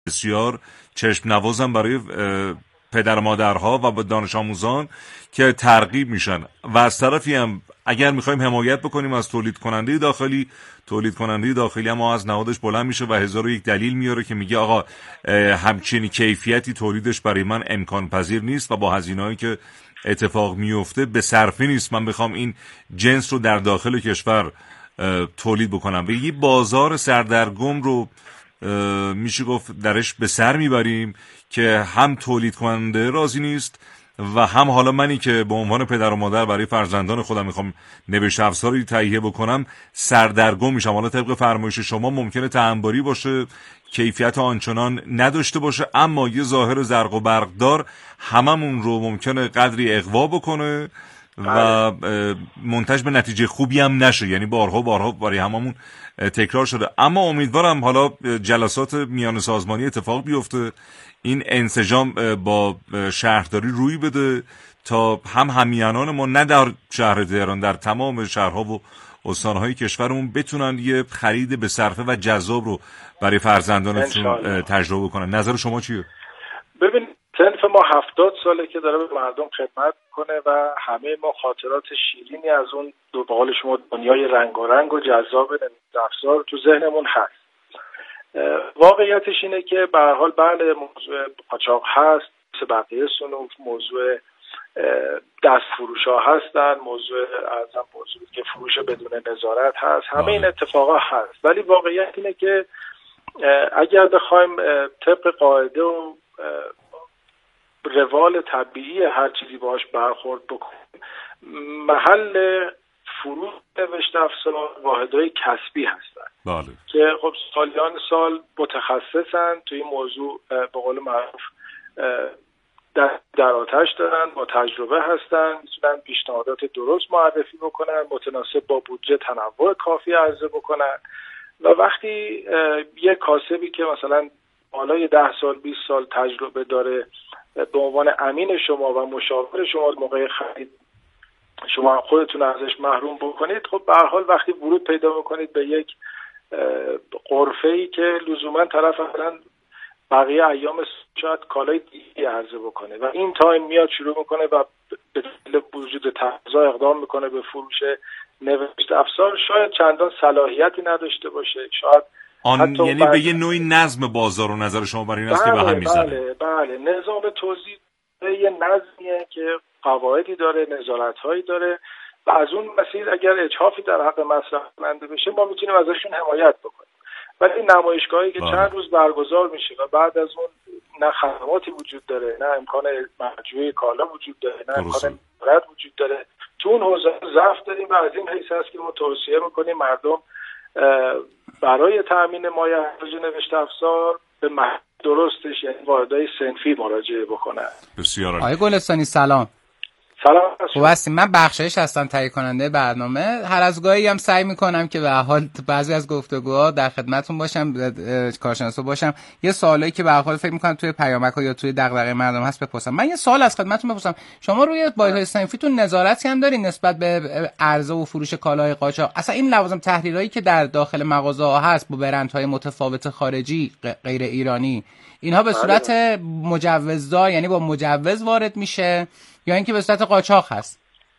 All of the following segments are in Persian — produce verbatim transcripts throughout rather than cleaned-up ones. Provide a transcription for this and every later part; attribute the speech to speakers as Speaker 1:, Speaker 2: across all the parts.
Speaker 1: بسیار چشم نوازم برای پدر مادرها و دانش آموزان که ترغیب میشن و از طرفی هم اگر میخوایم حمایت بکنیم از تولید کننده داخلی، تولید کننده داخلی هم از نهادش بلند میشه و هزار و یک دلیل میاره که میگه آقا همچین کیفیتی تولیدش برای من امکان پذیر نیست و با هزینه‌ای که اتفاق میفته به صرفه نیست من بخوام این جنس رو در داخل کشور تولید بکنم و یه بازار سردرگم رو میشه گفت درش به سر میبریم که هم تولید کننده راضی نیست و هم حالا منی که به عنوان پدر و مادر برای فرزندان خودم میخوام نوشت افزاری تهیه بکنم سردرگم میشم. حالا طبق فرمایش شما ممکنه تعمباری باشه، کیفیت آنچنان نداشته باشه، اما یه ظاهر زرق و برقدار هممون رو ممکنه قدری اغوا بکنه و منتج به نتیجه خوبی هم نشه. یعنی بارها بارها برای هممون تکرار شده. اما امیدوارم حالا جلسات میان سازمانی اتفاق بیفته، این انسجام با شهرداری روی بده تا هم همیهنان ما نه در شهر تهران، در تمام شهرها و استانهای کشورمون بتونن یه خرید به صرفه و جذاب رو برای فرزندانشون تجربه کنن. نظر شما چیه؟
Speaker 2: ببین صنف ما هفتاد ساله که داره به مردم خدمت کنه و همه ما خاطرات شیرینی از اون دو به قول شما دنیای رنگارنگ و جذاب افزار تو ذهنمون هست. واقعیتش اینه که به هر حال بله موضوع قاچاق هست، مثل بقیه صنوف موضوع دست فروش ها هستن، موضوع ارزم موضوع که فروش بدون نظارت هست، همه این اتفاقا هست. ولی واقعیت اینه که اگر بخوایم طبق قاعده و روال طبیعی هر چیزی باش برخورد بکنیم، محل فروش نوشت افزار واحدهای کسبی هستن
Speaker 1: بله. که
Speaker 2: خب سالیان سال متخصصن توی این موضوع، به قول معروف در, در آتش دارن، با تجربه هستن، میتونن پیشنهادات درست معرفی بکنن، متناسب با بودجه تنوع کافی عرضه بکنن و وقتی یک کاسبی که مثلا بالای ده سال بیست سال تجربه داره به عنوان امین شما و مشاور شما موقع خرید شما خودتون ازش محروم بکنید، خب به هر حال وقتی ورود پیدا میکنید به یک غرفه‌ای که لزوما طرف اصلا بقیه ایام شاید کالای دیگه عرضه بکنه و این تایم میاد شروع میکنه و به دلیل وجود تقاضا اقدام میکنه به فروش نوشت افزار، شاید چندان صلاحیتی نداشته باشه، شاید
Speaker 1: آن یعنی به یه نوعی نظم بازار و نظر شما برای این است که به هم میزنه.
Speaker 2: بله بله نظام توزیع یه نظمیه که قواعدی داره، نظارت‌هایی داره و از اون مسیر اگر اجحافی در حق مصرف کننده بشه ما میتونیم ازشون حمایت بکنیم. ولی نمایشگاهی که بله. چند روز برگزار میشه و بعد از اون نه خدماتی وجود داره، نه امکان مجموعه کالا وجود داره، نه امکان نظارت وجود داره، تو اون حوزه ضعف داریم و از این حیث هست که ما توصیه میکنیم مردم برای تامین مایحتاج نوشت افزار به محل درستش یعنی واحدهای صنفی مراجعه بکنن.
Speaker 1: بسیار عالی.
Speaker 3: آقای گلستانی سلام.
Speaker 2: سلام.
Speaker 3: خوب هستیم. من بخشایش هستم، تهیه کننده برنامه. هر از گاهی هم سعی میکنم که به هر حال بعضی از گفتگوها در خدمتتون باشم، کارشناسا باشم. یه سوالایی که به هر حال فکر میکنم توی پیامک‌ها یا توی دغدغه مردم هست بپرسم. من یه سوال از خدمتتون بپرسم. شما روی واحدهای صنفیتون نظارتی هم دارین نسبت به عرضه و فروش کالاهای قاچاق؟ اصلا این لوازم تحریرایی که در داخل مغازه‌ها هست با برندهای متفاوت خارجی غیر ایرانی، اینها به صورت مجوزدار یعنی با مجوز وارد میشه یا اینکه به صورت قاچاق هست؟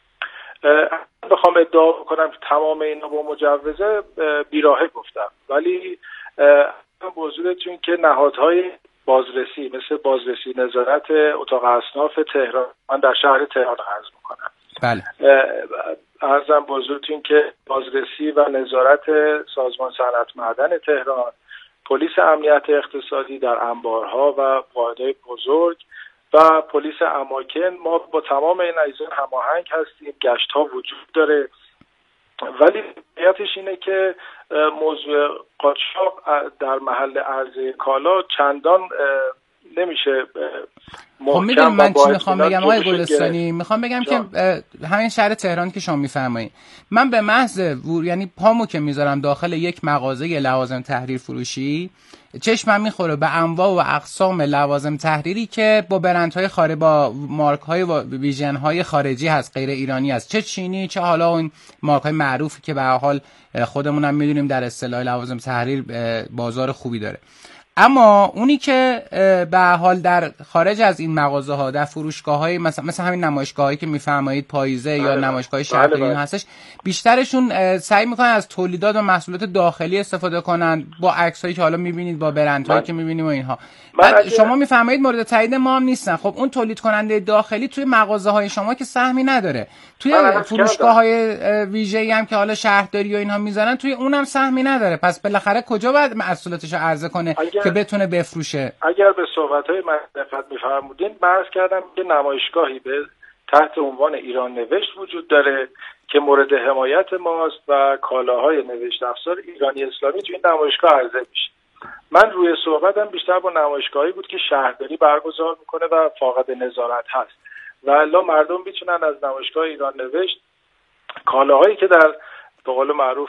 Speaker 2: بخوام ادعا کنم تمام اینا با مجوزه بیراهه گفتم، ولی موضوعتون که نهادهای بازرسی مثل بازرسی نظارت اتاق اصناف تهران، من در شهر تهران عرض میکنم.
Speaker 3: بله.
Speaker 2: عرضم بزرگتون که بازرسی و نظارت سازمان صنعت معدن تهران، پلیس امنیت اقتصادی در انبارها و واحدهای بزرگ و پلیس اماکن، ما با تمام این اجزا هماهنگ هستیم، گشت ها وجود داره. ولی واقعیتش اینه که موضوع قاچاق در محل عرضه کالا چندان نمیشه
Speaker 3: محکم. خب میدونم من چی میخوام بگم آقای گلستانی؟ میخوام بگم جا. که همین شهر تهران که شما میفرمایید، من به محض یعنی پامو که میذارم داخل یک مغازه لوازم تحریر فروشی، چشمم میخوره به انواع و اقسام لوازم تحریری که با برندهای خارجی، با مارک‌های و ویژن‌های خارجی هست، غیر ایرانی هست، چه چینی چه حالا اون مارک‌های معروفی که به هر حال خودمون هم میدونیم در اصطلاح لوازم تحریر بازار خوبی داره. اما اونی که به حال در خارج از این مغازه ها در فروشگاه های مثلا مثلا همین نمایشگاه هایی که میفرمایید پاییزه بله یا نمایشگاه شهرداری بله بله. هستش، بیشترشون سعی میکنن از تولیدات و محصولات داخلی استفاده کنن با عکس هایی که حالا میبینید، با برند هایی که میبینیم و اینها. بعد اگه... شما میفرمایید مورد تایید ما هم نیستن. خب اون تولید کننده داخلی توی مغازه های شما که سهمی نداره، توی فروشگاه های ویژه‌ای هم که حالا شهرداری و اینها میذارن توی اونم سهمی نداره. پس بالاخره کجا باید محصولاتش رو عرضه کنه اگر... که بتونه بفروشه؟
Speaker 2: اگر به صحبت‌های من دقت می‌فرمودین، عرض کردم که نمایشگاهی به تحت عنوان ایران نوشت وجود داره که مورد حمایت ماست و کالاهای نوشت افزار ایرانی اسلامی توی این نمایشگاه عرضه میشه. من روی صحبتم بیشتر با نمایشگاهی بود که شهرداری برگزار میکنه و فاقد نظارت هست و الا مردم میتونن از نمایشگاه ایران نوشت کالاهایی که در به قول معروف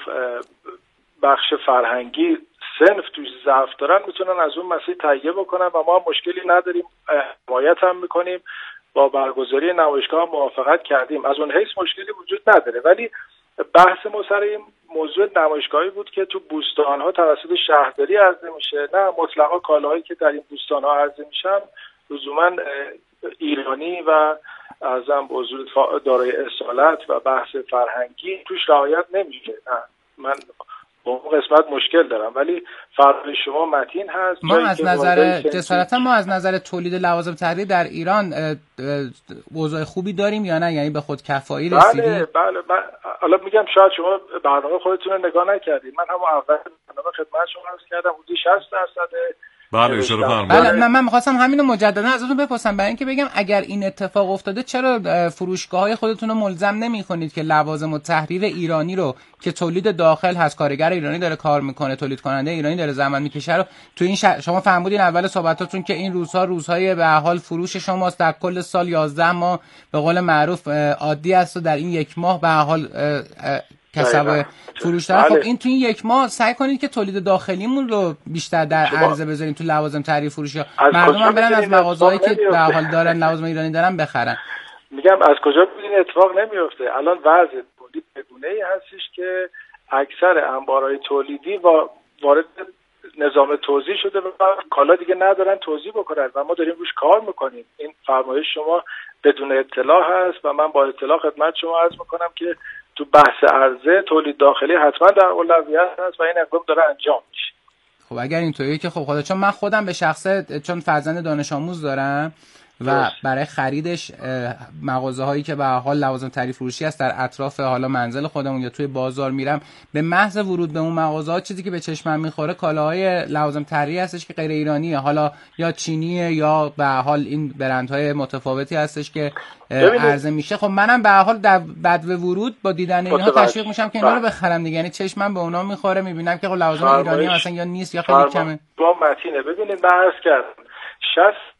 Speaker 2: بخش فرهنگی صنف توش ضعف دارن میتونن از اون مسیر تهیه بکنن و ما مشکلی نداریم، حمایت هم میکنیم، با برگزاری نمایشگاه موافقت کردیم، از اون حیث مشکلی وجود نداره. ولی بحث ما سر این موضوع نمایشگاهی بود که تو بوستان‌ها توسط شهرداری عرضه میشه، نه مطلقا کالاهایی که در این بوستان‌ها عرضه میشن لزوما ایرانی و ازم حضور دارای اصالت و بحث فرهنگی توش رعایت نمیشه. نه من با اون قسمت مشکل دارم، ولی فرض شما متین هست.
Speaker 3: ما از نظر جسارتا ما از نظر تولید لوازم تحریری در ایران اوضاع خوبی داریم یا نه؟ یعنی به خود کفایی رسیدیم؟
Speaker 2: بله بله. من حالا میگم شاید شما برنامه خودتون رو نگاه نکردید. من همون اول برنامه خدمت شما عرض کردم حدود شصت درصد.
Speaker 1: بله اشاره فرمایید.
Speaker 3: بله من, من می‌خواستم همینو مجددا ازتون بپرسم، برای اینکه بگم اگر این اتفاق افتاده چرا فروشگاه‌های خودتون رو ملزم نمی‌کنید که لوازم التحریر ایرانی رو که تولید داخل هست، کارگر ایرانی داره کار میکنه، تولید کننده ایرانی داره زحمت میکشه رو تو این شر... شما فرمودین اول صحبتاتون که این روزها روزهای به حال فروش شماست، در کل سال یازده ماه به قول معروف عادی است و در این یک ماه به حال کسب فروش دارن. خب این تو این یک ماه سعی کنید که تولید داخلیمون رو بیشتر در عرضه بذاریم تو لوازم تحریر فروشی. مردم هم برن از مغازه‌هایی که به حال دارن لوازم ایرانی دارن بخرن.
Speaker 2: میگم از کجا این اتفاق نمیفته؟ الان وضع تولید بگونه‌ای هستش که اکثر انبارهای تولیدی وارد نظام توزیع شده و کالا دیگه ندارن توزیع بکنن و ما داریم روش کار میکنیم. این فرمایش شما بدون اطلاع هست و من با اطلاع خدمت شما عرض میکنم که تو بحث عرضه تولید داخلی حتما در اولویت هست و این اقدام داره انجام میشه.
Speaker 3: خب اگر اینطوریه که خب خدا، چون من خودم به شخصه چون فرزند دانش آموز دارم و برای خریدش مغازه هایی که به حال لوازم تحریر فروشی است در اطراف حالا منزل خودمون یا توی بازار میرم، به محض ورود به اون مغازه ها چیزی که به چشمم میخوره کالاهای لوازم تحریر هستش که غیر ایرانیه، حالا یا چینیه یا به حال این برندهای متفاوتی هستش که عرضه میشه. خب منم به حال در بعد ورود با دیدن اینها تشویق میشم که اینا رو بخرم دیگه، یعنی چشمم به اونا میخوره، میبینم که خب لوازم ایرانی مثلا یا نیست یا خیلی کمه.
Speaker 2: با متینه ببینید من عرض کردم شصت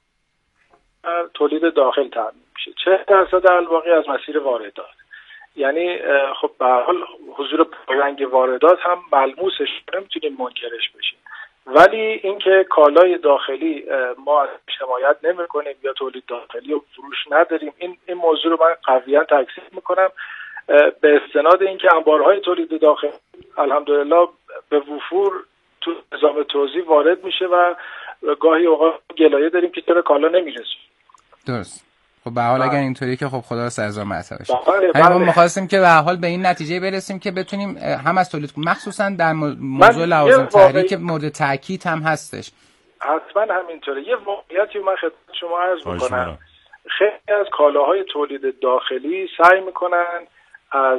Speaker 2: تولید داخل تامین میشه، چهل درصد الباقی از مسیر واردات. یعنی خب به هر حال حضور پررنگ واردات هم ملموسش نمیتونیم منکرش بشیم، ولی اینکه کالای داخلی ما ازش حمایت نمیکنیم یا تولید داخلی و فروش نداریم، این این موضوع رو من قویا تکذیب میکنم. به استناد اینکه انبارهای تولید داخلی الحمدلله به وفور تو نظام توزیع وارد میشه و گاهی اوقات گلایه داریم که چرا کالا نمیرسه.
Speaker 3: درست. خب به حال اگر اینطوریه که خب خدا رو سرزا مرتبه بشه. ما می‌خواستیم که به حال به این نتیجه برسیم که بتونیم هم از تولید مخصوصا در موضوع لوازم تحریر که مورد تاکید هم هستش.
Speaker 2: حتما همینطوره. یه واقعیتی من خدمت شما عرض می‌کنم. خیلی از کالاهای تولید داخلی سعی می‌کنن از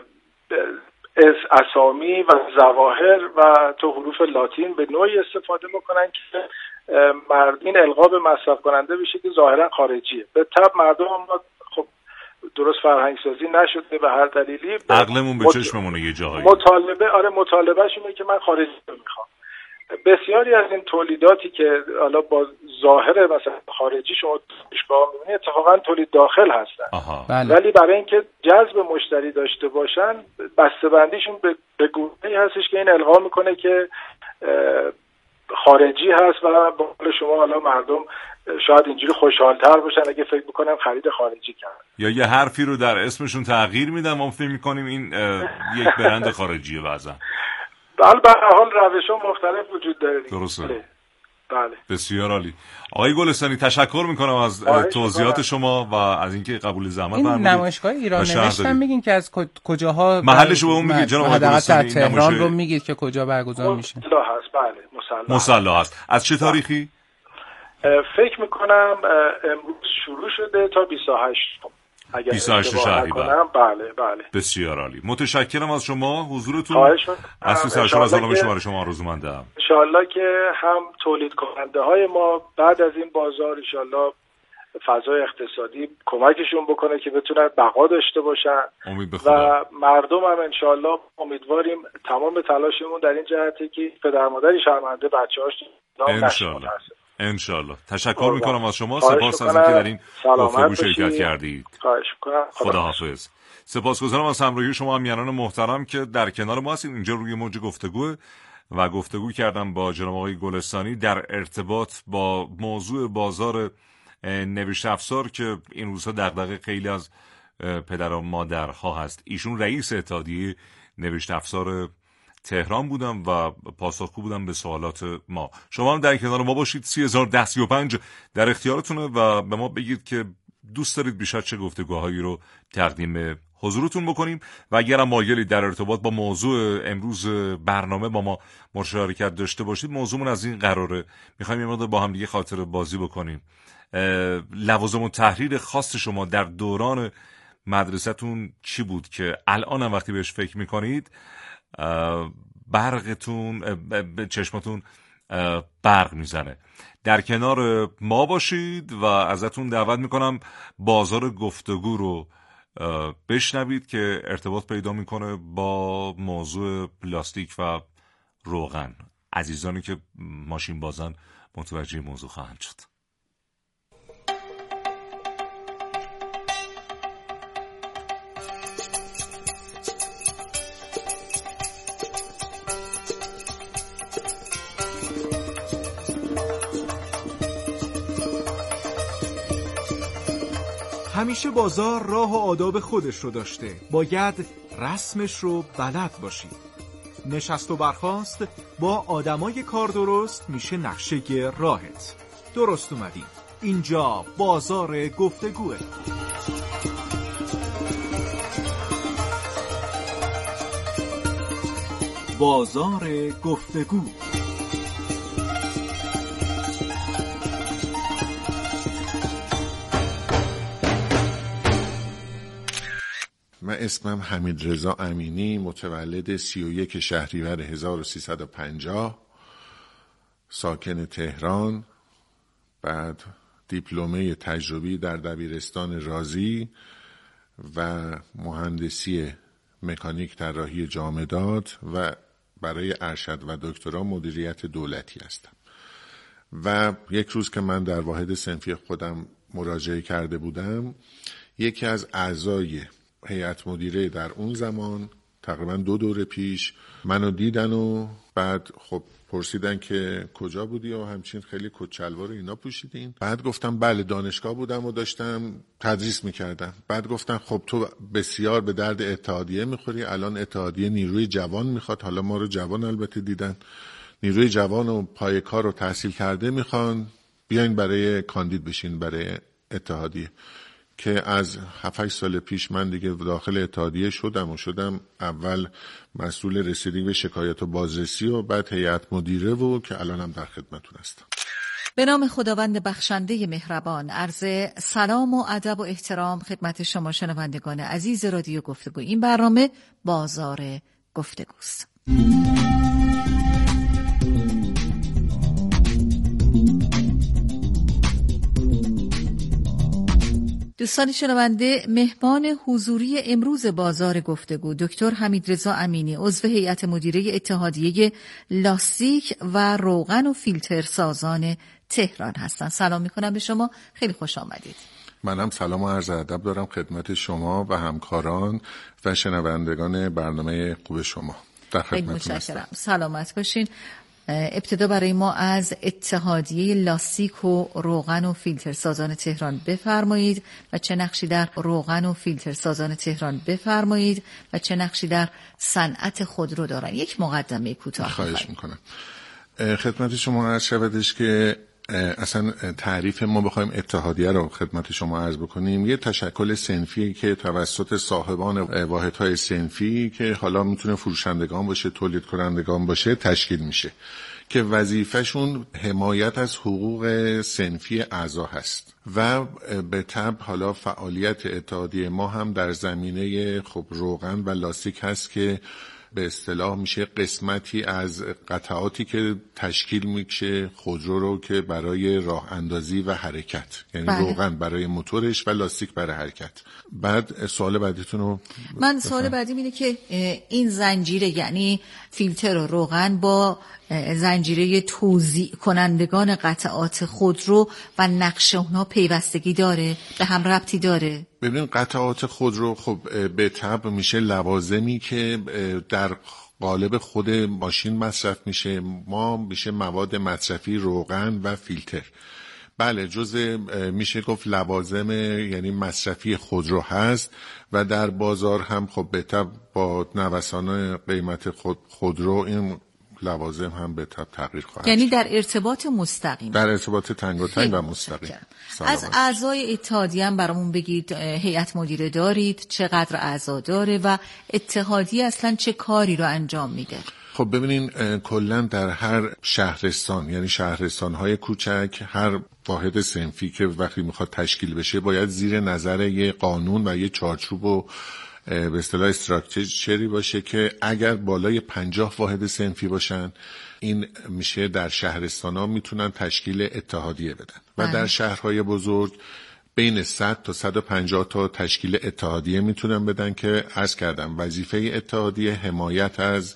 Speaker 2: از اسامی و ظواهر و تو حروف لاتین به نوعی استفاده میکنن که مرد این القاب به مصرف کننده بشه که ظاهرا خارجیه. به طب مردم هم خب درست فرهنگ سازی نشده به هر دلیلی،
Speaker 1: عقلمون به چشممونه یه جاهایی
Speaker 2: مطالبه آره مطالبهش اینه که من خارجی رو میخوام. بسیاری از این تولیداتی که حالا با ظاهر مثلا خارجی شما پیشگاه می‌بینید اتفاقا تولید داخل هستن،
Speaker 3: بله.
Speaker 2: ولی برای اینکه جذب مشتری داشته باشن بسته‌بندیشون به, به گونه‌ای هستش که این القا میکنه که خارجی هست و با شما حالا مردم شاید اینجوری خوشحال‌تر باشن اگه فکر بکنن خرید خارجی کردن،
Speaker 1: یا یه حرفی رو در اسمشون تغییر میدن ما فکر می‌کنیم این یک برند خارجیه. بعضا
Speaker 2: بله به هر حال روش‌ها مختلف وجود داره.
Speaker 1: درسته.
Speaker 2: بله.
Speaker 1: بسیار عالی. آقای گلستانی تشکر میکنم از توضیحات شما و از اینکه قبول زحمت فرمودید.
Speaker 3: این نمایشگاه ایران نوشتم میگین که از کجاها
Speaker 1: محلش رو به اون میگید جناب آقای گلستانی؟
Speaker 3: تهران رو میگید که کجا برگزار میشه؟
Speaker 2: مصلا هست. بله مصلا
Speaker 1: مصلا هست. از چه تاریخی؟
Speaker 2: فکر میکنم امروز شروع شده تا بیست و هشت اگر
Speaker 1: بیست و هشت شهریور.
Speaker 2: بله بله.
Speaker 1: بسیار عالی. متشکرم از شما حضورتون.
Speaker 2: خواهش می‌کنم.
Speaker 1: از سرشار از علامه شما شما آرزومندم.
Speaker 2: ان شاءالله که هم تولید کننده های ما بعد از این بازار ان شاءالله فضای اقتصادی کمکشون بکنه که بتونن بقا داشته باشن.
Speaker 1: امید به خدا.
Speaker 2: و مردم هم ان شاءالله امیدواریم تمام تلاشمون در این جهته که پدر مادری شرمنده بچه‌هاش نام نشه.
Speaker 1: انشالله. تشکر میکنم از شما. سپاس از اینکه در این گفتگو شرکت کردید.
Speaker 2: خواهش میکنم.
Speaker 1: خداحافظ. سپاسگزارم از همراهی شما امیران محترم که در کنار ما هستید. اینجا روی موج گفتگو و گفتگو کردم با جناب آقای گلستانی در ارتباط با موضوع بازار نوشت افزار که این روزها دغدغه خیلی از پدر و مادرها هست. ایشون رئیس اتحادیه نوشت افزار تهران بودم و پاسخگو بودم به سوالات ما. شما هم در کنار ما باشید. سی هزار ده سی و پنج در اختیارتونه و به ما بگید که دوست دارید بیشتر چه گفتگوهایی رو تقدیم حضورتون بکنیم و اگر هم مایلی در ارتباط با موضوع امروز برنامه با ما مشارکت داشته باشید. موضوعمون از این قراره، میخوایم یه مقدار با هم دیگه خاطر بازی بکنیم. لوازم التحریر خاص شما در دوران مدرسه‌تون چی بود که الان هم وقتی بهش فکر میکنید برقتون به چشمتون برق میزنه؟ در کنار ما باشید و ازتون دعوت میکنم بازار گفتگو رو بشنوید که ارتباط پیدا میکنه با موضوع پلاستیک و روغن. عزیزانی که ماشین بازن متوجه موضوع خواهند شد.
Speaker 4: همیشه بازار راه و آداب خودش رو داشته. باید رسمش رو بلد باشی. نشست و برخاست با آدمای کار درست میشه نقشه راهت. درست اومدیم. اینجا بازار گفتگوه. بازار گفتگو.
Speaker 5: من اسمم حمیدرضا امینی، متولد سی و یک شهریور هزار و سیصد و پنجاه، ساکن تهران. بعد دیپلمه تجربی در دبیرستان رازی و مهندسی مکانیک طراحی جامدات و برای ارشد و دکترا مدیریت دولتی هستم. و یک روز که من در واحد صنفی خودم مراجعه کرده بودم، یکی از اعضای هیئت مدیره در اون زمان تقریبا دو دور پیش منو دیدن و بعد خب پرسیدن که کجا بودی و همچین خیلی کچلوار و اینا پوشیدین. بعد گفتم بله دانشگاه بودم و داشتم تدریس میکردم. بعد گفتن خب تو بسیار به درد اتحادیه میخوری، الان اتحادیه نیروی جوان میخواد، حالا ما رو جوان البته دیدن، نیروی جوان و پای کار رو تحصیل کرده میخوان، بیاین برای کاندید بشین برای اتحادیه. که از هفت هشت سال پیش من دیگه داخل اتحادیه شدم و شدم اول مسئول رسیدگی به شکایت و بازرسی و بعد هیئت مدیره و که الانم در خدمتتون هستم.
Speaker 6: به نام خداوند بخشنده مهربان، عرض سلام و ادب و احترام خدمت شما شنوندگان عزیز رادیو گفتگو. این برنامه بازار گفتگوست. دوستان شنونده، مهمان حضوری امروز بازار گفتگو دکتر حمیدرضا امینی، عضو هیئت مدیره اتحادیه لاستیک و روغن و فیلتر سازان تهران هستند. سلام میکنم به شما، خیلی خوش آمدید.
Speaker 5: منم سلام و عرض ادب دارم خدمت شما و همکاران و شنوندگان برنامه خوب شما. در خدمتتون هستم.
Speaker 6: سلامت باشین. ابتدا برای ما از اتحادیه لاستیک و روغن و فیلتر سازان تهران بفرمایید و چه نقشی در روغن و فیلتر سازان تهران بفرمایید و چه نقشی در صنعت خودرو دارن. یک مقدمه کوتاه.
Speaker 5: خواهش میکنم. خدمت شما عرض شودش که اصلا تعریف ما بخوایم اتحادیه رو خدمت شما عرض بکنیم، یه تشکل صنفی که توسط صاحبان واحدهای صنفی که حالا میتونه فروشندگان باشه، تولید کنندگان باشه تشکیل میشه که وظیفهشون حمایت از حقوق صنفی اعضا هست و به طبع حالا فعالیت اتحادیه ما هم در زمینه خب روغن و لاستیک هست که به اصطلاح میشه قسمتی از قطعاتی که تشکیل میشه خودرو رو که برای راه اندازی و حرکت، یعنی بله. روغن برای موتورش و لاستیک برای حرکت. بعد سوال بعدیتون رو
Speaker 6: من سوال بعدیم اینه که این زنجیره یعنی فیلتر و روغن با زنجیره توزیع کنندگان قطعات خودرو و نقش اونها پیوستگی داره، به هم ربطی داره؟
Speaker 5: ببین قطعات خودرو خب به طبع میشه لوازمی که در قالب خود ماشین مصرف میشه، ما میشه مواد مصرفی روغن و فیلتر. بله جزء میشه گفت لوازم یعنی مصرفی خودرو هست و در بازار هم خب به طبع با نوسان قیمت خود خودرو این لوازم هم به طب تغییر خواهد.
Speaker 6: یعنی در ارتباط مستقیم،
Speaker 5: در ارتباط تنگاتنگ و مستقیم.
Speaker 6: از اعضای اتحادیه هم برامون بگید هیئت مدیره دارید، چقدر اعضا داره و اتحادیه اصلا چه کاری رو انجام میده؟
Speaker 5: خب ببینین کلا در هر شهرستان یعنی شهرستان‌های کوچک هر واحد صنفی که وقتی میخواد تشکیل بشه باید زیر نظر یه قانون و یه چارچوب و به اصطلاح استراکچری باشه که اگر بالای پنجاه واحد صنفی باشن این میشه در شهرستان‌ها میتونن تشکیل اتحادیه بدن و در شهرهای بزرگ بین صد تا صد و پنجاه تا تشکیل اتحادیه میتونن بدن که عرض کردم وظیفه اتحادیه حمایت از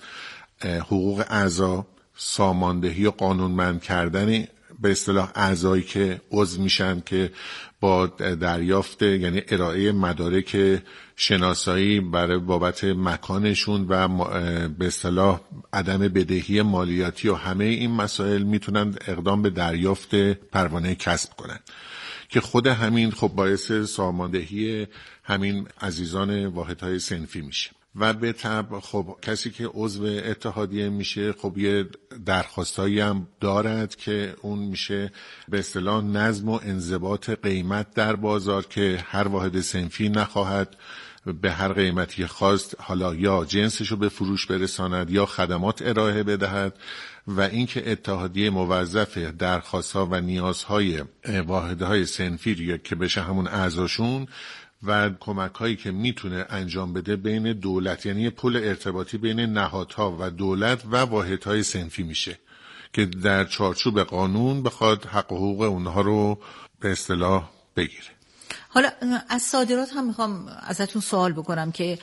Speaker 5: حقوق اعضا، ساماندهی و قانونمند کردن به اصطلاح اعضایی که عضو میشن که با دریافت یعنی ارائه مدارک شناسایی برای بابت مکانشون و به اصطلاح عدم بدهی مالیاتی و همه این مسائل میتونن اقدام به دریافت پروانه کسب کنن که خود همین خب باعث ساماندهی همین عزیزان واحدهای صنفی میشه و به طبع خب کسی که عضو اتحادیه میشه خب یه درخواستایی هم دارد که اون میشه به اصطلاح نظم و انضباط قیمت در بازار که هر واحد صنفی نخواهد به هر قیمتی خواست حالا یا جنسشو به فروش برساند یا خدمات ارائه بدهد و اینکه اتحادیه موظف درخواست‌ها و نیازهای واحدهای صنفی که بشه همون اعضاشون و کمک هایی که میتونه انجام بده بین دولت یعنی پل ارتباطی بین نهادها و دولت و واحدهای صنفی میشه که در چارچوب قانون بخواد حق و حقوق اونها رو به اصطلاح بگیره.
Speaker 6: حالا از صادرات هم میخوام ازتون سوال بکنم که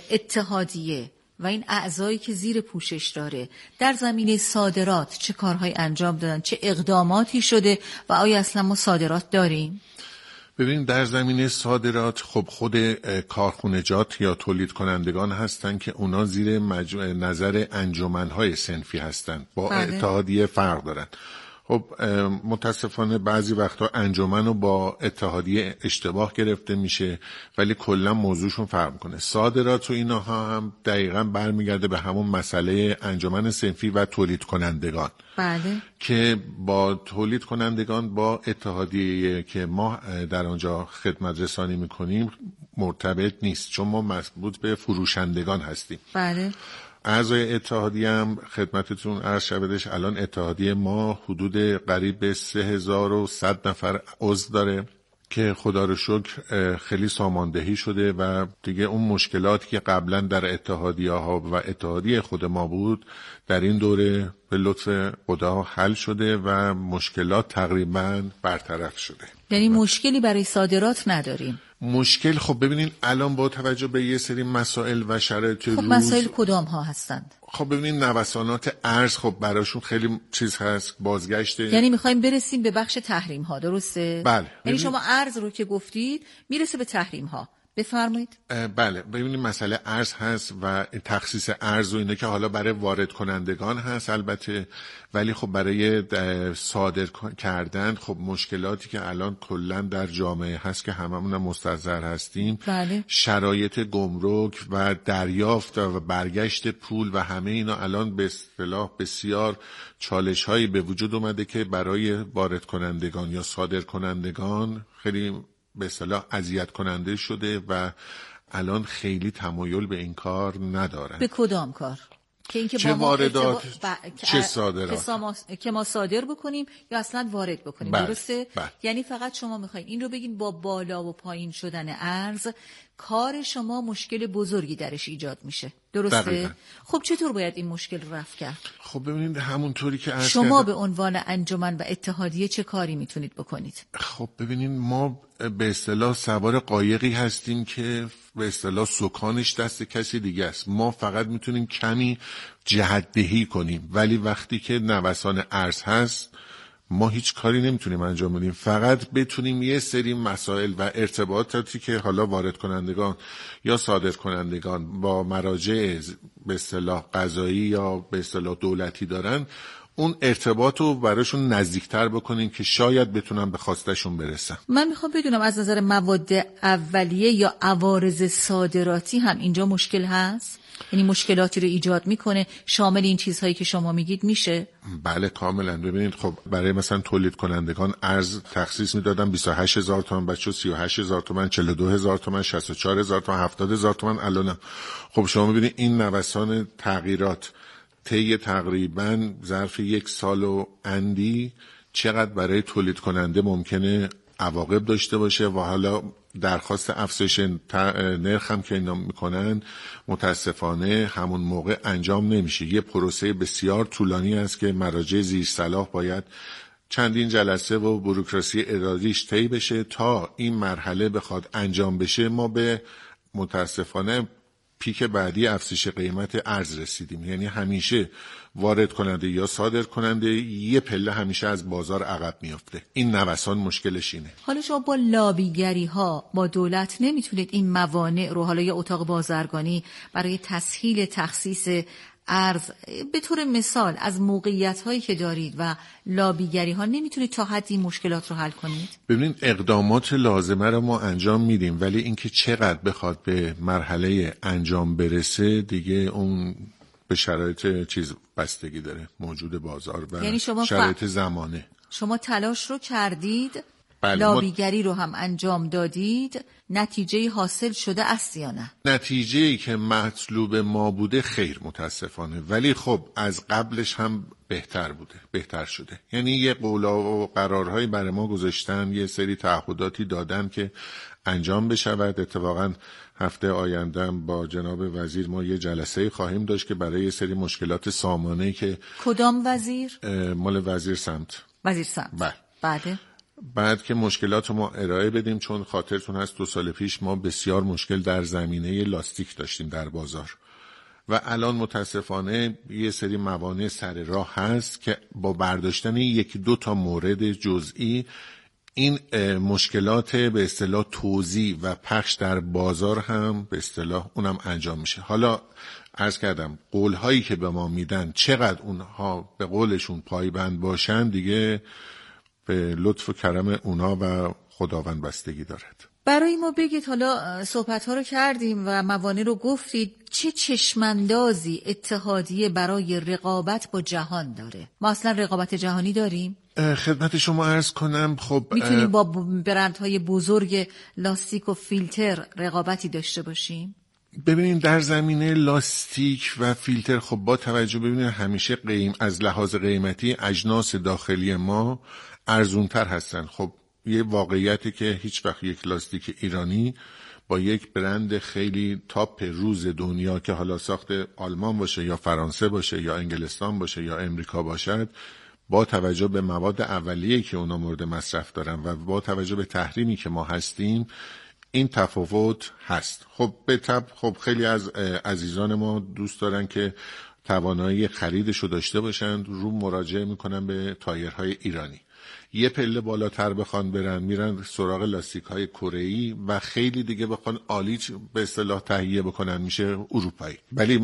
Speaker 6: اتحادیه و این اعضایی که زیر پوشش داره در زمینه صادرات چه کارهای انجام دادن، چه اقداماتی شده و آیا اصلا ما صادرات داریم؟
Speaker 5: ببین در زمینه صادرات خب خود کارخونجات یا تولید کنندگان هستن که اونا زیر مجموع نظر انجمنهای صنفی هستن با بله. اتحادیه فرق دارن. خب متاسفانه بعضی وقتا انجمن رو با اتحادیه اشتباه گرفته میشه ولی کلا موضوعشون فرق میکنه. صادرات و اینها هم دقیقاً برمیگرده به همون مسئله انجمن صنفی و تولید کنندگان.
Speaker 6: بله.
Speaker 5: که با تولید کنندگان با اتحادیه که ما در آنجا خدمت رسانی میکنیم مرتبط نیست چون ما مربوط به فروشندگان هستیم.
Speaker 6: بله.
Speaker 5: اعضای اتحادیه هم خدمتتون عرض شودش الان اتحادیه ما حدود قریب به سه هزار و صد نفر عضو داره که خدا رو شکر خیلی ساماندهی شده و دیگه اون مشکلاتی که قبلا در اتحادیه ها و اتحادیه خود ما بود در این دوره به لطف خدا حل شده و مشکلات تقریبا برطرف شده.
Speaker 6: یعنی مشکلی برای صادرات نداریم؟
Speaker 5: مشکل خب ببینین الان با توجه به یه سری مسائل و شرایط
Speaker 6: خب
Speaker 5: روز
Speaker 6: مسائل کدام ها هستند؟
Speaker 5: خب ببینین نوسانات ارز خب براشون خیلی چیز هست بازگشته.
Speaker 6: یعنی میخوایم برسیم به بخش تحریم ها درسته؟
Speaker 5: بله.
Speaker 6: یعنی شما ارز رو که گفتید میرسه به تحریم ها بفرمایید.
Speaker 5: بله، ببینید مسئله ارز هست و تخصیص ارز و اینه که حالا برای وارد کنندگان هست البته، ولی خب برای صادر کردن خب مشکلاتی که الان کلا در جامعه هست که هممون مستحضر هستیم.
Speaker 6: بله.
Speaker 5: شرایط گمرک و دریافت و برگشت پول و همه اینا الان به اصطلاح بسیار چالش هایی به وجود اومده که برای وارد کنندگان یا صادر کنندگان خیلی به اصطلاح اذیت کننده شده و الان خیلی تمایل به این کار ندارن.
Speaker 6: به کدام کار؟ که اینکه
Speaker 5: چه
Speaker 6: با
Speaker 5: واردات
Speaker 6: ب...
Speaker 5: چه صادرات
Speaker 6: که ما... که ما صادر بکنیم یا اصلا وارد بکنیم.
Speaker 5: بله.
Speaker 6: درسته؟
Speaker 5: بله.
Speaker 6: یعنی فقط شما میخواین این رو بگین با بالا و پایین شدن ارز کار شما مشکل بزرگی درش ایجاد میشه. درسته؟
Speaker 5: دقیقا.
Speaker 6: خب چطور باید این مشکل رفع کرد؟
Speaker 5: خب ببینید همونطوری که عرض
Speaker 6: شما
Speaker 5: کردم...
Speaker 6: به عنوان انجمن و اتحادیه چه کاری میتونید بکنید؟
Speaker 5: خب ببینید ما به اصطلاح سوار قایقی هستیم که به اصطلاح سکانش دست کسی دیگه است. ما فقط میتونیم کمی جهت‌دهی کنیم، ولی وقتی که نوسان ارز هست ما هیچ کاری نمیتونیم انجام بدیم. فقط بتونیم یه سری مسائل و ارتباطاتی که حالا وارد کنندگان یا صادر کنندگان با مراجع به اصطلاح قضایی یا به اصطلاح دولتی دارن، اون ارتباط رو براشون نزدیکتر بکنیم که شاید بتونن به خواستشون برسن.
Speaker 6: من میخوام بدونم از نظر مواد اولیه یا عوارض صادراتی هم اینجا مشکل هست؟ یعنی مشکلاتی رو ایجاد میکنه شامل این چیزهایی که شما میگید میشه؟
Speaker 5: بله کاملا. ببینید خب برای مثلا تولید کنندگان ارز تخصیص میدادن بیست و هشت هزار تومان، بچه سی و هشت هزار تومان، چهل و دو هزار تومان، شصت و چهار هزار تومان، هفتاد هزار تومان. الان خب شما میبینید این نوسان تغییرات طی تقریبا ظرف یک سال و اندی چقدر برای تولید کننده ممکنه عواقب داشته باشه و حالا درخواست افزایش نرخ هم که اینا میکنن متاسفانه همون موقع انجام نمیشه. یه پروسه بسیار طولانی است که مراجع زیر صلاح باید چندین جلسه و بوروکراسی اداریش طی بشه تا این مرحله بخواد انجام بشه. ما به متاسفانه پیک بعدی افزایش قیمت ارز رسیدیم. یعنی همیشه وارد کننده یا صادر کننده یه پله همیشه از بازار عقب میافته. این نوسان مشکلش اینه.
Speaker 6: حالا شما با لابیگری ها با دولت نمیتونید این موانع رو، حالا یا اتاق بازرگانی برای تسهیل تخصیص ارز به طور مثال از موقعیت هایی که دارید و لابیگری ها نمیتونید تا حدی مشکلات رو حل کنید؟
Speaker 5: ببینید اقدامات لازمه رو ما انجام میدیم، ولی اینکه چقدر بخواد به مرحله انجام برسه دیگه اون به شرایط چیز بستگی داره، موجود بازار و یعنی شما شرایط ف... زمانه.
Speaker 6: شما تلاش رو کردید،
Speaker 5: بله
Speaker 6: لابیگری رو هم انجام دادید، نتیجه حاصل شده است یا نه؟
Speaker 5: نتیجه‌ای که مطلوب ما بوده خیر متاسفانه، ولی خب از قبلش هم بهتر بوده، بهتر شده. یعنی یه قولا و قرارهایی برای ما گذاشتن، یه سری تعهداتی دادن که انجام بشود. اتفاقا هفته آینده با جناب وزیر ما یه جلسه خواهیم داشت که برای یه سری مشکلات سامانه‌ای که
Speaker 6: کدام وزیر؟
Speaker 5: مال وزیر سمت.
Speaker 6: وزیر سمت.
Speaker 5: بله.
Speaker 6: بعد
Speaker 5: بعد که مشکلات ما ارائه بدیم، چون خاطرتون هست دو سال پیش ما بسیار مشکل در زمینه لاستیک داشتیم در بازار و الان متاسفانه یه سری موانع سر راه هست که با برداشتن یکی دو تا مورد جزئی این مشکلات به اصطلاح توزیع و پخش در بازار هم به اصطلاح اونم انجام میشه. حالا عرض کردم قولهایی که به ما میدن چقدر اونها به قولشون پایبند باشن دیگه به لطف و کرم اونا و خداوند بستگی دارد.
Speaker 6: برای ما بگید، حالا صحبت ها رو کردیم و موانع رو گفتید، چه چشماندازی اتحادیه برای رقابت با جهان داره؟ ما اصلا رقابت جهانی داریم؟
Speaker 5: خدمت شما عرض کنم خب
Speaker 6: میتونیم با برندهای بزرگ لاستیک و فیلتر رقابتی داشته باشیم؟
Speaker 5: ببینید در زمینه لاستیک و فیلتر خب با توجه ببینید همیشه قیم از لحاظ قیمتی اجناس داخلی ما ارزونتر هستن. خب یه واقعیتی که هیچ وقت یک لاستیک ایرانی با یک برند خیلی تاپ روز دنیا که حالا ساخت آلمان باشه یا فرانسه باشه یا انگلستان باشه یا امریکا باشد، با توجه به مواد اولیه‌ای که اونا مورد مصرف دارن و با توجه به تحریمی که ما هستیم این تفاوت هست. خب به طب خب خیلی از عزیزان ما دوست دارن که توانایی خریدشو داشته باشن، رو مراجعه میکنن به تایرهای ایرانی. یه پله بالاتر بخوان برن میرن سراغ لاستیک های کره‌ای و خیلی دیگه بخوان آلیچ به اصطلاح تهیه بکنن میشه اروپایی. ولی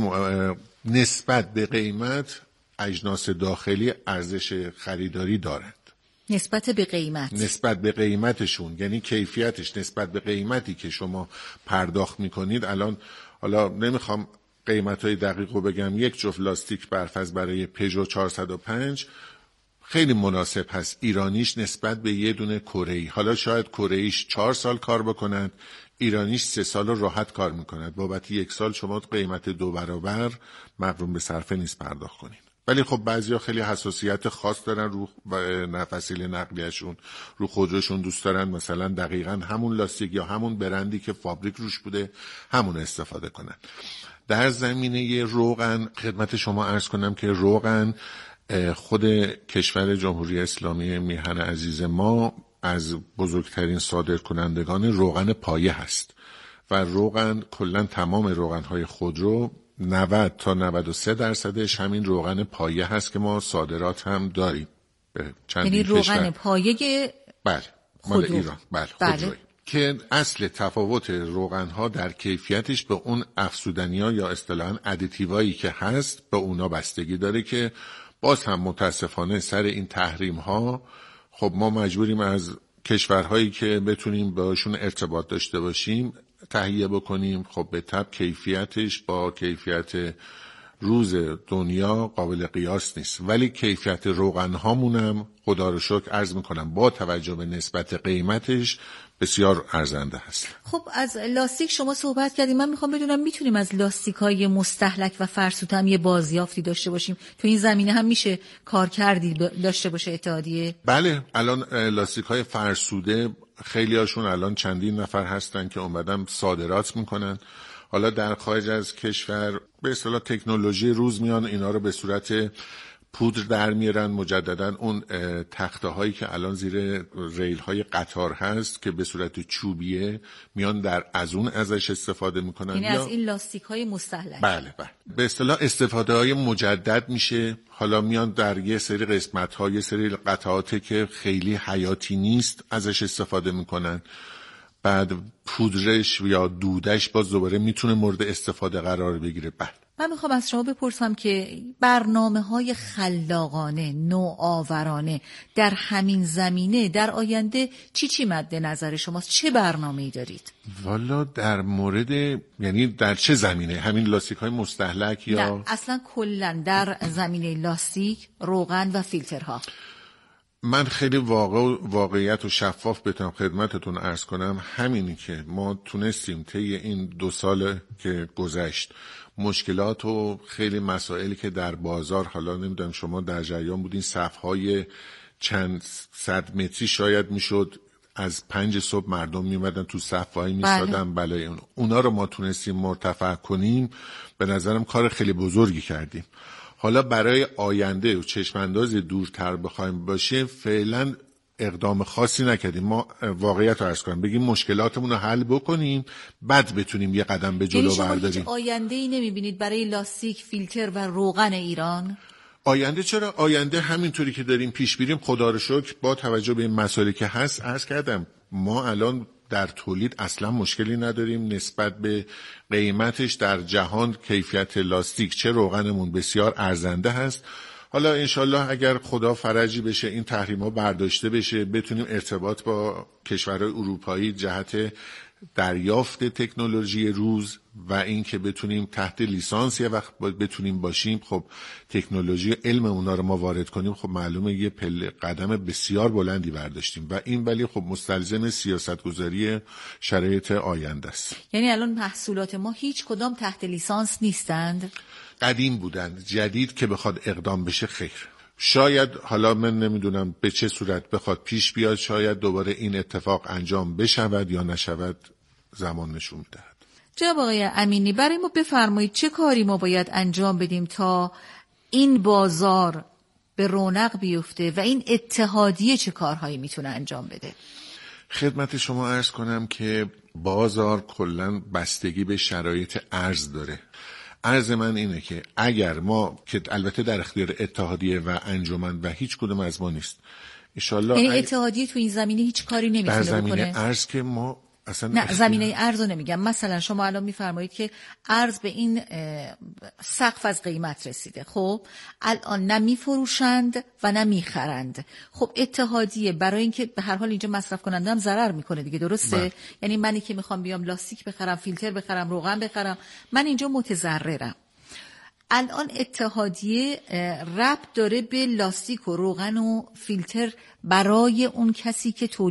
Speaker 5: نسبت به قیمت اجناس داخلی ارزش خریداری دارند.
Speaker 6: نسبت به قیمت
Speaker 5: نسبت به قیمتشون، یعنی کیفیتش نسبت به قیمتی که شما پرداخت میکنید. الان حالا نمیخوام قیمت‌های دقیق رو بگم، یک جفت لاستیک برفرض برای پژو چهارصد و پنج خیلی مناسب هست ایرانیش نسبت به یه دونه کره‌ای. حالا شاید کره‌ایش چهار سال کار بکنند، ایرانیش سه سال رو راحت کار میکند. بابت یک سال شما قیمت دو برابر مقرون به صرفه نیست پرداخت کنید. ولی خب بعضیا خیلی حساسیت خاص دارن رو وسیله نقلیه‌شون، رو خودروشون دوست دارن مثلا دقیقاً همون لاستیک یا همون برندی که فابریک روش بوده همون استفاده کنن. در زمینه روغن خدمت شما عرض کنم که روغن خود کشور جمهوری اسلامی میهن عزیز ما از بزرگترین صادرکنندگان روغن پایه هست و روغن کلا تمام روغن‌های خودرو نود تا نود و سه درصدش همین روغن پایه هست که ما صادرات هم داریم.
Speaker 6: یعنی روغن پایه
Speaker 5: بله مال ایران بله, بله. که اصل تفاوت روغن‌ها در کیفیتش به اون افزودنی‌ها یا اصطلاحاً ادیتیوایی که هست به اونا بستگی داره که باز هم متاسفانه سر این تحریم‌ها خب ما مجبوریم از کشورهایی که بتونیم باشون ارتباط داشته باشیم تهیه بکنیم. خب به طب کیفیتش با کیفیت روز دنیا قابل قیاس نیست، ولی کیفیت روغن هامونم خدا رو شکر عرض میکنم با توجه به نسبت قیمتش بسیار ارزنده هست.
Speaker 6: خب از لاستیک شما صحبت کردیم، من میخوام بدونم میتونیم از لاستیک های مستهلک و فرسوده هم یه بازیافتی داشته باشیم؟ تو این زمینه هم میشه کار کردی داشته باشه اتحادیه؟
Speaker 5: بله الان لاستیک های فرسوده خیلی هاشون الان چندین نفر هستن که اومدن صادرات میکنن. حالا در خارج از کشور به اصطلاح تکنولوژی روز میان اینا رو به صورت پودر در میارن، مجددا اون تخته هایی که الان زیر ریل های قطار هست که به صورت چوبیه میان در از اون ازش استفاده میکنن.
Speaker 6: یعنی از این لاستیک های مستهلک.
Speaker 5: بله بله به اصطلاح استفاده های مجدد میشه. حالا میان در یه سری قسمت ها یه سری قطعاتی که خیلی حیاتی نیست ازش استفاده میکنن، بعد پودرش یا دودش باز دوباره میتونه مورد استفاده قرار بگیره. بله
Speaker 6: من میخوام از شما بپرسم که برنامه‌های خلاقانه، نوآورانه در همین زمینه در آینده چی چی مد نظر شماست؟ چه برنامه‌ای دارید؟
Speaker 5: والا در مورد یعنی در چه زمینه؟ همین لاستیک های مستهلک یا
Speaker 6: نه اصلا کلا در زمینه لاستیک، روغن و فیلترها؟
Speaker 5: من خیلی واقع واقعیت و شفاف بتونم خدمتتون عرض کنم، همینی که ما تونستیم طی این دو سال که گذشت مشکلات و خیلی مسائلی که در بازار، حالا نمیدونم شما در جریان بودین، صفهای چند صد متری شاید میشد از پنج صبح مردم میومدن تو صف وای میسادن بله اون. اونا رو ما تونستیم مرتفع کنیم، به نظرم کار خیلی بزرگی کردیم. حالا برای آینده و چشمانداز دورتر بخوایم باشه فعلا اقدام خاصی نکردیم. ما واقعیت رو عرض کنم بگیم مشکلاتمون رو حل بکنیم بعد بتونیم یه قدم به جلو برداریم.
Speaker 6: یعنی شما هیچ آینده‌ای نمیبینید برای لاستیک، فیلتر و روغن ایران؟
Speaker 5: آینده چرا؟ آینده همینطوری که داریم پیش میریم خدا رو شکر با توجه به این مسائلی که هست عرض کردم ما الان در تولید اصلا مشکلی نداریم. نسبت به قیمتش در جهان کیفیت لاستیک چه روغنمون بسیار ارزنده هست. حالا انشالله اگر خدا فرجی بشه این تحریم‌ها برداشته بشه بتونیم ارتباط با کشورهای اروپایی جهت دریافت تکنولوژی روز و این که بتونیم تحت لیسانس یه وقت بتونیم باشیم، خب تکنولوژی علم اونا رو ما وارد کنیم، خب معلومه یه پله قدم بسیار بلندی برداشتیم و این ولی خب مستلزم سیاستگذاری شرایط آینده است.
Speaker 6: یعنی الان محصولات ما هیچ کدام تحت لیسانس نیستند؟
Speaker 5: قدیم بودن، جدید که بخواد اقدام بشه خیر. شاید حالا من نمیدونم به چه صورت بخواد پیش بیاد، شاید دوباره این اتفاق انجام بشود یا نشود، زمان نشون می‌دهد.
Speaker 6: جناب آقای امینی برای ما بفرمایید چه کاری ما باید انجام بدیم تا این بازار به رونق بیفته و این اتحادیه چه کارهایی میتونه انجام بده؟
Speaker 5: خدمت شما عرض کنم که بازار کلاً بستگی به شرایط ارز داره. عرض من اینه که اگر ما که البته در اختیار اتحادیه و انجمن و هیچ کدوم از ما نیست، انشالله.
Speaker 6: یعنی اتحادیه تو این زمینه هیچ کاری نمیتونه بکنه؟
Speaker 5: در زمینه ارز که ما اصلا
Speaker 6: نه زمینه ارز رو نمیگم. مثلا شما الان میفرمایید که ارز به این سقف از قیمت رسیده، خب الان نه میفروشند و نه میخرند. خب اتحادیه برای اینکه به هر حال اینجا مصرف کننده هم ضرر میکنه دیگه، درسته؟ بله. یعنی منی که میخوام بیام لاستیک بخرم، فیلتر بخرم، روغن بخرم، من اینجا متضررم. الان اتحادیه ربط داره به لاستیک و روغن و فیلتر برای اون کسی که تولید